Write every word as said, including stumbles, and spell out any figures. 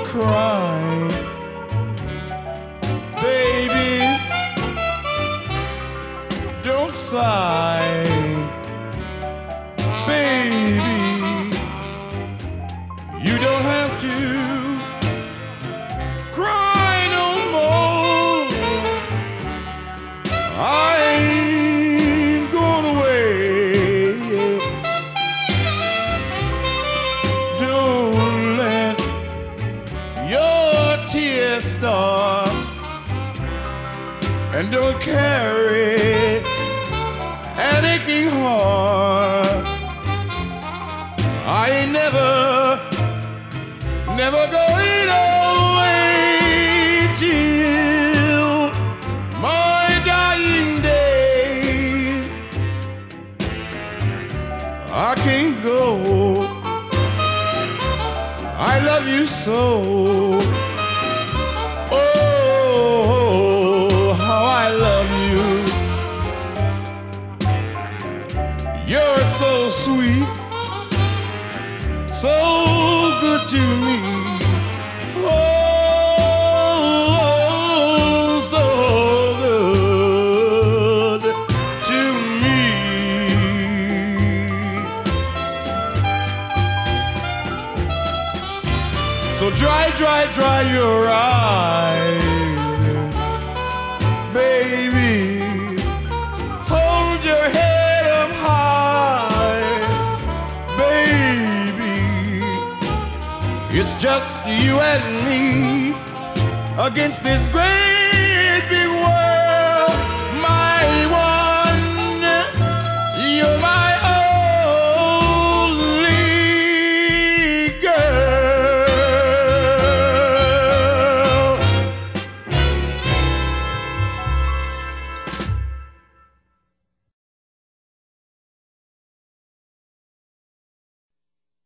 cry. Baby, don't sigh. Baby, you don't have to cry no more. I ain't going away. Don't let your tears start, and don't carry an aching heart. I ain't never, never going away till my dying day. I can't go. I love you so. Oh, how I love you. You're so sweet, so good to me. Oh, so good to me. So dry, dry, dry your eyes, baby. Hold your head up high, baby. It's just you and me against this great